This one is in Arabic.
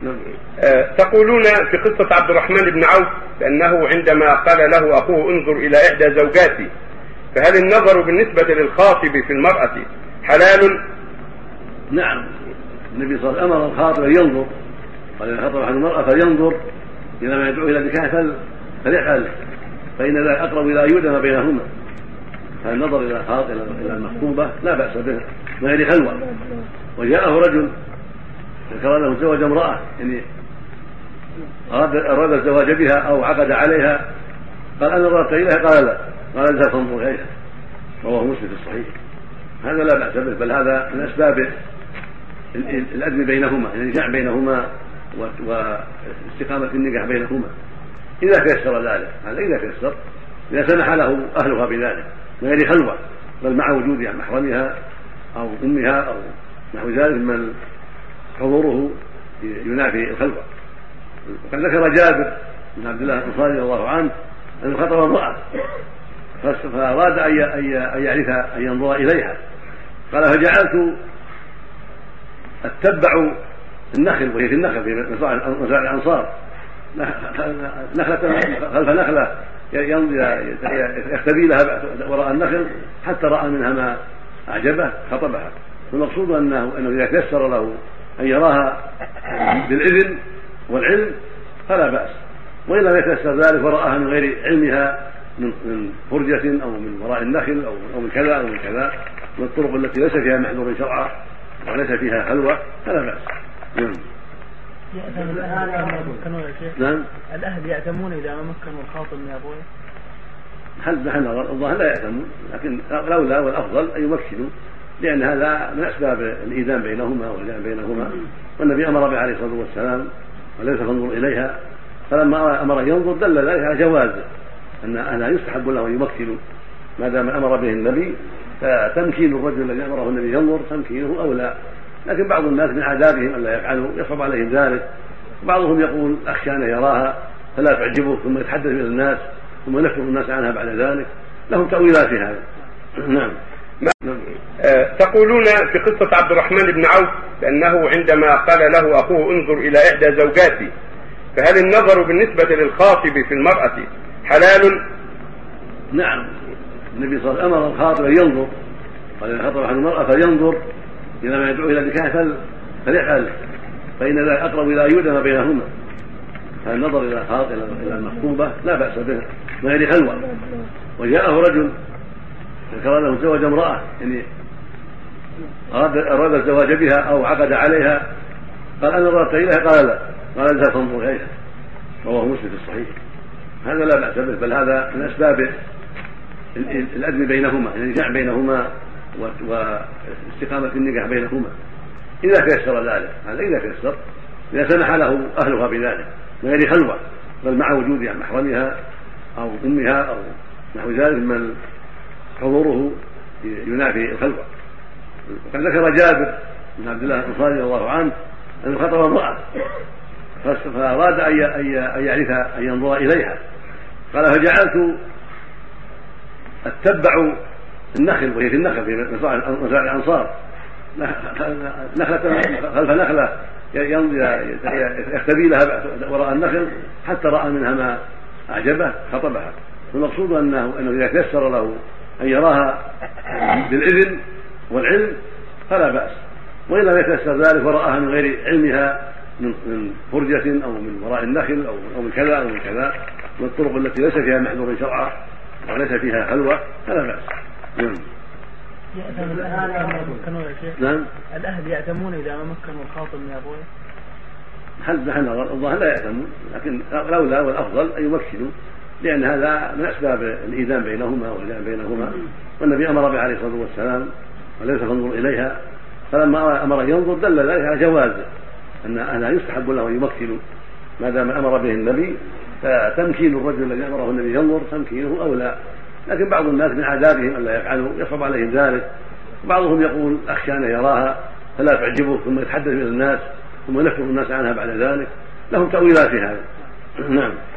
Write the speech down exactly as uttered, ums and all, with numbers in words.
آه تقولون في قصة عبد الرحمن بن عوف بأنه عندما قال له أخوه انظر إلى إحدى زوجاتي، فهل النظر بالنسبة للخاطب في المرأة حلال؟ نعم، النبي صلى الله عليه وسلم أمر الخاطب أن ينظر، قال إذا خطب أحد المرأة فلينظر إلى ما يدعو إلى نكاح فليفعل، فإن ذلك أقرب إلى أن يودم بينهما. فالنظر إلى الخاطب إلى المخطوبة لا بأس به من غير خلوة. وجاءه رجل ذكر له تزوج امرأة يعني أراد الزواج بها أو عقد عليها، قال أنا نظرت إليها، قال لا، قال لا تنظر إليها، رواه مسلم في الصحيح. هذا لا بأس به، بل هذا من أسباب الأدب بينهما، النجاح بينهما واستقامة النجاح بينهما إذا تيسر ذلك. هذا إذا تيسر، إذا سمح له أهلها بذلك من غير خلوة، بل مع وجود محرمها أو أمها أو نحو ذلك من حضوره ينافي الخلوة. وقد ذكر جابر بن عبد الله الأنصاري رضي الله عنه أنه خطب امرأة فأراد أن يعرف أن ينظر إليها، قال فجعلت أتبع النخل، وهي في النخل في مزارع الأنصار، نخلة خلف نخلة يختبي لها وراء النخل حتى رأى منها ما أعجبه خطبها. والمقصود أنه إذا تيسر له أن يراها بالإذن والعلم فلا بأس، وإن لم يتيسر ذلك ورآها من غير علمها من فرجة أو من وراء النخل أو من كذا أو من كذا من الطرق التي ليس فيها محذور شرعا وليس فيها خلوة فلا بأس. نعم. نعم. الأهل يأتمون إذا ما مكنوا الخاطب من أبوه؟ هل نظر الظاهر لا يأتمون، لكن الأولى والأفضل أن يمكنوا، لأن هذا من أسباب الإيذان بينهما واللعن بينهما، والنبي أمر به عليه الصلاة والسلام وليس فانظر إليها، فلما أمر ينظر دل ذلك على جواز أن أهلها يستحب له أن يمكنوا ما دام أمر به النبي، فتمكين الرجل الذي أمره النبي ينظر تمكينه أولى. لكن بعض الناس من عاداتهم ألا يفعلوا يصعب عليهم ذلك، بعضهم يقول أخشى أن يراها فلا تعجبه ثم يتحدث إلى الناس ثم ينفر الناس عنها بعد ذلك، لهم تأويلات في هذا. نعم. أه تقولون في قصة عبد الرحمن بن عوف بأنه عندما قال له أخوه انظر إلى إحدى زوجاتي، فهل النظر بالنسبة للخاطب في المرأة حلال؟ نعم، النبي صلى الله عليه وسلم أمر الخاطب أن ينظر، قال إذا خطب أحد المرأة فلينظر إلى ما يدعو إلى نكاح فليفعل، فإن ذلك أقرب إلى أن يودم بينهما. فالنظر إلى الخاطب إلى المخطوبة لا بأس به من غير خلوة. وجاءه رجل ذكر له تزوج امرأة يعني أراد الزواج بها أو عقد عليها، قال أنا نظرت إليها، قال لا، قال لا تنظر إليها، رواه مسلم في الصحيح. هذا لا بأس به، بل هذا من أسباب الأدب بينهما، النجاح بينهما واستقامة النجاح بينهما إذا تيسر ذلك. هذا إذا تيسر، إذا سمح له أهلها بذلك من غير خلوة، بل مع وجود محرمها أو أمها أو نحو ذلك من حضوره ينافي الخلوة. وقد ذكر جابر بن عبد الله الأنصاري رضي الله عنه أنه خطب امرأة فأراد أن يعرف أن ينظر إليها، قال فجعلت أتبع النخل، وهي في النخل في مزارع الأنصار، نخلة خلف نخلة يختبي لها وراء النخل حتى رأى منها ما أعجبه خطبها. والمقصود أنه إذا تيسر له أن يراها بالإذن والعلم فلا بأس، وإن لم يتيسر ذلك ورآها من غير علمها من فرجة أو من وراء النخل أو من كذا أو من كذا من الطرق التي ليس فيها محذور شرعا وليس فيها خلوة فلا بأس. نعم. نعم. الأهل يأتمون إذا ما مكنوا الخاطب من أبوه؟ هل نظر الظاهر لا يأتمون، لكن الأولى والأفضل أن يمكنوا، لأن هذا من أسباب الإيذان بينهما واللعن بينهما، والنبي أمر به عليه الصلاة والسلام وليس فانظر إليها، فلما أمر ينظر دل ذلك على جواز أن أهلها يستحب له أن يمكنوا ما دام أمر به النبي، فتمكين الرجل الذي أمره النبي ينظر تمكينه أولى. لكن بعض الناس من عاداتهم ألا يفعلوا يصعب عليهم ذلك، بعضهم يقول أخشى أن يراها فلا تعجبه ثم يتحدث إلى الناس ثم ينفر الناس عنها بعد ذلك، لهم تأويلات في هذا. نعم.